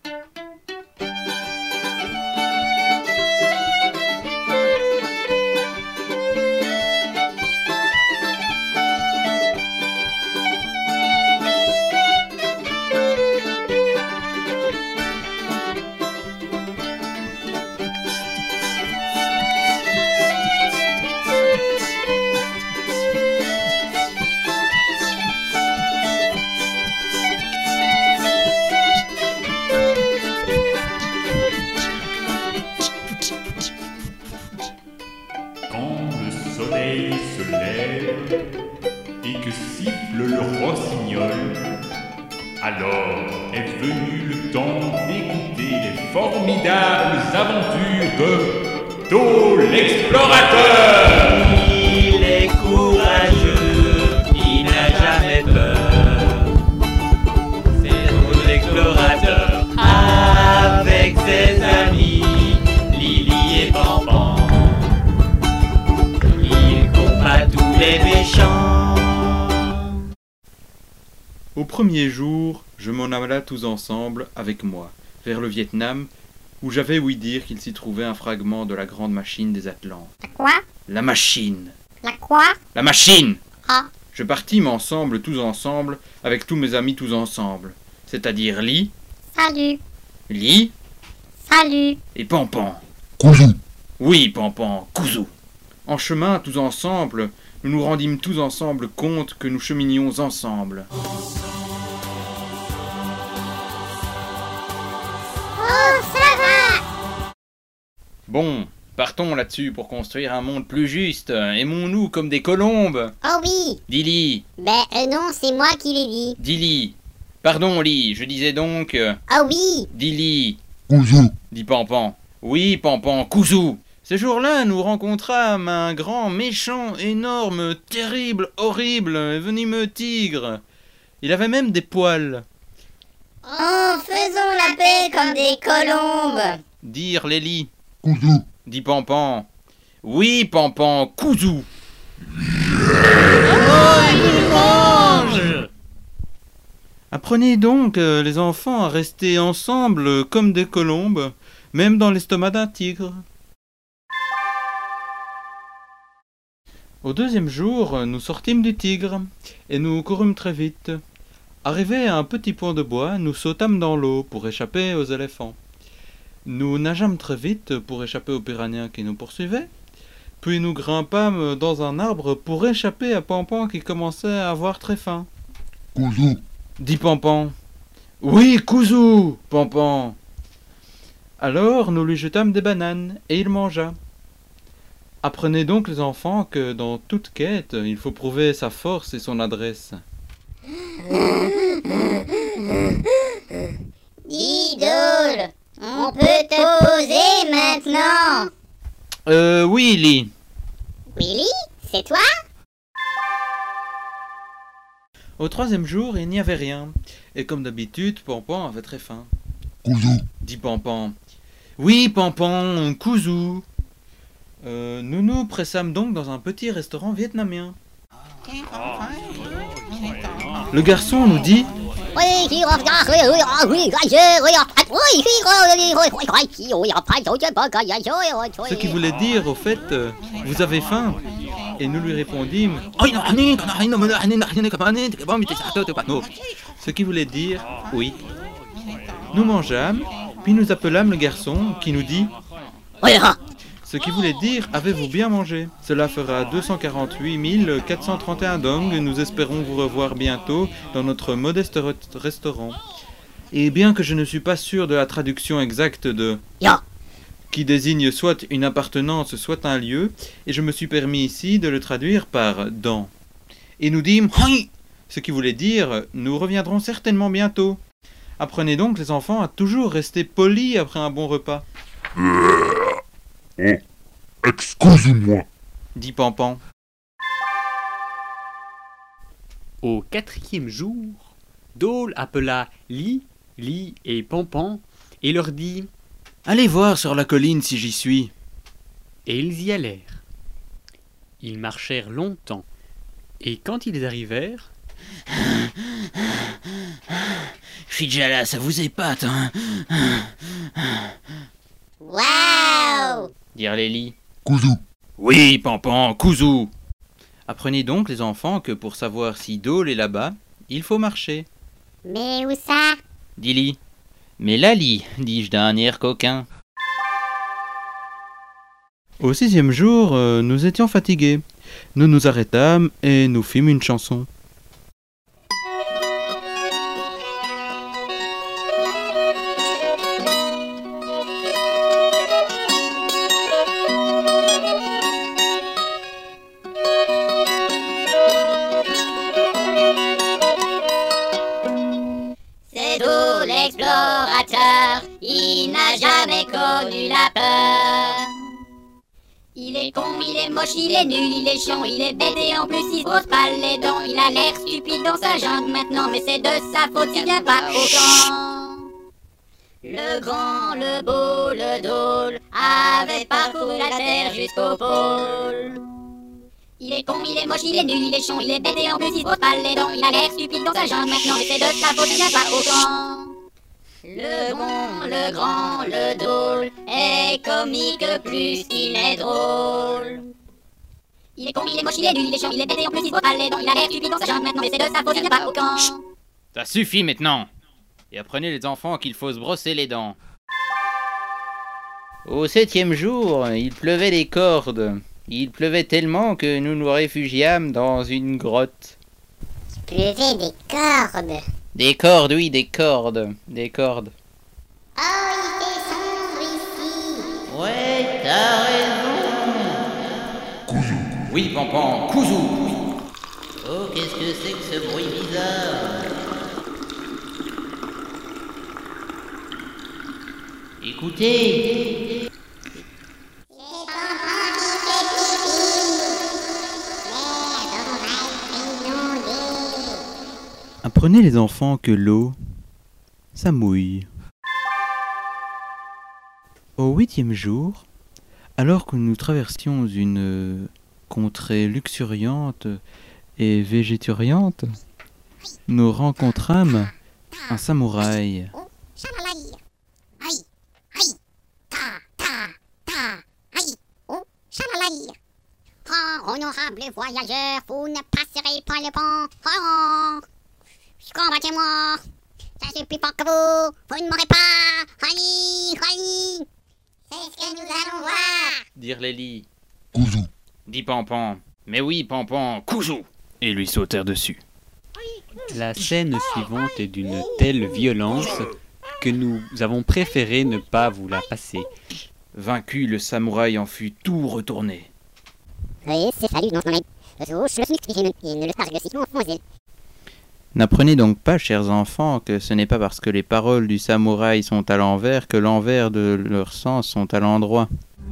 Quand le soleil se lève et que siffle le rossignol, alors est venu le temps d'écouter les formidables aventures de Do l'explorateur. Il est courageux, il n'a jamais peur. C'est Do l'explorateur avec ses amis Lily et Pampan. Il combat tous les méchants. Au premier jour, je m'en alla tous ensemble, avec moi, vers le Vietnam, où j'avais ouï dire qu'il s'y trouvait un fragment de la grande machine des Atlantes. La quoi? La machine! La quoi? La machine! Ah, Je partîmes ensemble, tous ensemble, avec tous mes amis tous ensemble, c'est-à-dire Li, salut, Li et Pampan. Coucou. Oui, Pampan, Kouzou. En chemin, tous ensemble, nous nous rendîmes tous ensemble compte que nous cheminions ensemble. oh, ça va! Bon, partons là-dessus pour construire un monde plus juste. Aimons-nous comme des colombes. Oh oui, Dis-Li, non, c'est moi qui l'ai dit. dis-Li. Pardon, Li, je disais donc... Oh oui, dis-Li, Coucou. dit Pampan. Oui, Pampan, Kouzou. Ce jour-là, nous rencontrâmes un grand, méchant, énorme, terrible, horrible, et venimeux tigre. Il avait même des poils. oh, faisons la paix comme des colombes. Dirent les lits, Coucou. dit Pampan. Oui, Pampan, Kouzou. Apprenez donc, les enfants, à rester ensemble comme des colombes, même dans l'estomac d'un tigre. Au deuxième jour, nous sortîmes du tigre, et nous courûmes très vite. Arrivés à un petit pont de bois, nous sautâmes dans l'eau pour échapper aux éléphants. Nous nageâmes très vite pour échapper aux piranhas qui nous poursuivaient. Puis nous grimpâmes dans un arbre pour échapper à Pampan qui commençait à avoir très faim. Coucou. Dit Pampan. Oui, Kouzou, Pampan. Alors nous lui jetâmes des bananes, et il mangea. Apprenez donc les enfants que dans toute quête, il faut prouver sa force et son adresse. Dis Dole, on peut te poser maintenant. Oui, Li. Willy, c'est toi? Au troisième jour, il n'y avait rien. Et comme d'habitude, Pampan avait très faim. Coucou. Dit Pampan. Oui, Pampan, Kouzou. Nous nous pressâmes donc dans un petit restaurant vietnamien. Le garçon nous dit... Ce qui voulait dire, au fait, vous avez faim? Et nous lui répondîmes... Ce qui voulait dire, oui. Nous mangeâmes, puis nous appelâmes le garçon qui nous dit... Ce qui voulait dire, avez-vous bien mangé? Cela fera 248 431 dong. Nous espérons vous revoir bientôt dans notre modeste restaurant. Et bien que je ne suis pas sûr de la traduction exacte de Ya, qui désigne soit une appartenance, soit un lieu, et je me suis permis ici de le traduire par dans. Et nous dîmes Hi, ce qui voulait dire nous reviendrons certainement bientôt. Apprenez donc les enfants à toujours rester polis après un bon repas. Oh, excusez-moi. Dit Pampan. Au quatrième jour, Dole appela Li et Pampan et leur dit « Allez voir sur la colline si j'y suis. » Et ils y allèrent. Ils marchèrent longtemps, et quand ils arrivèrent, « Je suis déjà là, ça vous épate, hein? Waouh! Dirent les lits. Kouzou, Oui, Pampan, Kouzou. Apprenez donc, les enfants, que pour savoir si Dole est là-bas, il faut marcher. Mais où ça? Dit Lit. Mais là, Lit, dis-je d'un air coquin. Au 6e jour, nous étions fatigués. Nous nous arrêtâmes et nous fîmes une chanson. C'est Dole l'explorateur, il n'a jamais connu la peur. Il est con, il est moche, il est nul, il est chiant, il est bête et en plus il se brosse pas les dents. Il a l'air stupide dans sa jungle maintenant, mais c'est de sa faute s'il vient pas au camp. Le grand, le beau, le Dole avait parcouru la terre jusqu'au pôle. Il est con, il est moche, il est nul, il est chiant, il est bête et en plus il se brosse pas les dents. Il a l'air stupide dans sa jungle maintenant, mais c'est de sa faute s'il vient pas au camp. Le bon, le grand, le Dole est comique plus qu'il est drôle. Il est con, il est moche, il est nul, il est chiant, il est bête et en plus il se brosse pas les dents. Il a l'air stupide dans sa jungle maintenant, mais c'est de sa faute s'il vient pas au camp. Ça suffit maintenant. Et apprenez les enfants qu'il faut se brosser les dents. Au 7e jour, il pleuvait des cordes. Il pleuvait tellement que nous nous réfugiâmes dans une grotte. Pleuvez des cordes. Des cordes, oui, des cordes. Des cordes. Oh, il fait sombre ici. Ouais, t'as raison. Oui, Pampan, Kouzou. Oh, qu'est-ce que c'est que ce bruit bizarre? Écoutez. Apprenez les enfants que l'eau, ça mouille. Au 8e jour, alors que nous traversions une contrée luxuriante et végéturiante, nous rencontrâmes un samouraï. Oh, honorable voyageur, vous ne passerez pas le pont. Oh, combattez-moi. Je suis plus fort que vous ne m'aurez pas. Rani, Rani. C'est ce que nous allons voir. Dirent les lits. Kouzou, Dit Pampan. Mais oui, Pampan, Kouzou. Et lui sautèrent dessus. La scène suivante est d'une telle violence que nous avons préféré ne pas vous la passer. Vaincu, le samouraï en fut tout retourné. Oui, c'est salut, non, non, non, N'apprenez donc pas, chers enfants, que ce n'est pas parce que les paroles du samouraï sont à l'envers que l'envers de leur sens sont à l'endroit.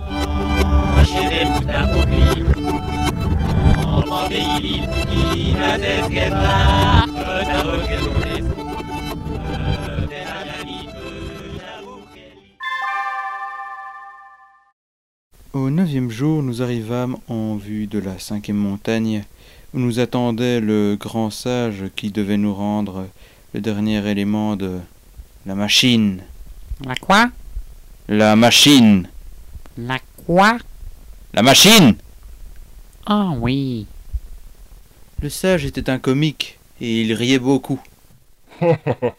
Au 9e jour, nous arrivâmes en vue de la 5e montagne, où nous attendait le grand sage qui devait nous rendre le dernier élément de la machine. La quoi? La machine! La quoi? La machine! Ah oui. Le sage était un comique, et il riait beaucoup. oh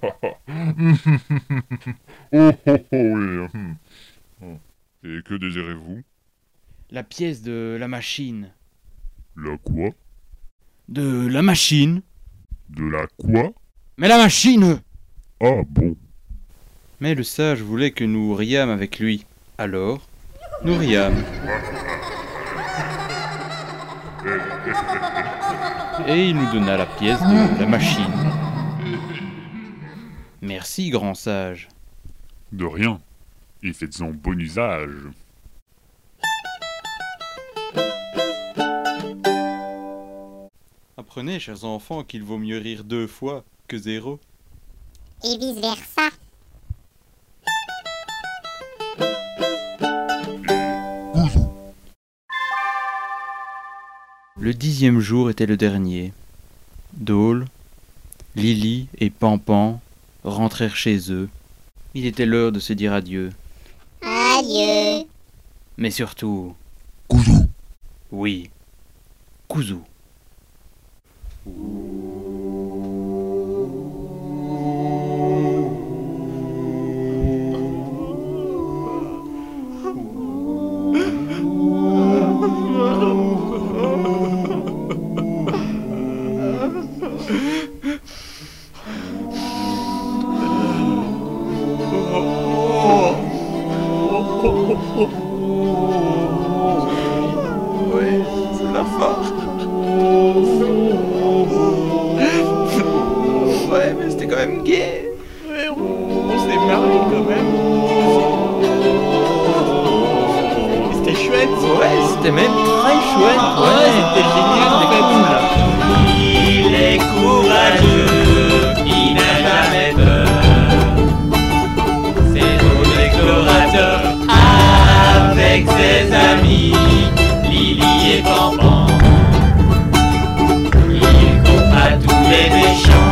oh oh oui. Et que désirez-vous? La pièce de la machine. La quoi? De la machine? De la quoi? Mais la machine! Ah bon. Mais le sage voulait que nous riâmes avec lui. Alors, nous riâmes. Et il nous donna la pièce de la machine. Merci, grand sage. De rien. Et faites-en bon usage. Apprenez, chers enfants, qu'il vaut mieux rire 2 fois que 0. Et vice versa. Kouzou, Le 10e jour était le dernier. Dole, Lily et Pampan rentrèrent chez eux. Il était l'heure de se dire adieu. Adieu. Mais surtout, Coucou. oui, Kouzou. Ouais, c'est la fin. Ouais, mais c'était quand même gai. Ouais, on s'est marré quand même. C'était chouette. Ouais, c'était même très chouette. Ouais, c'était génial, c'était cool. Il est courageux, il n'a jamais peur. C'est nos explorateurs avec ses amis, Lily et Pampan. Il combat tous les méchants.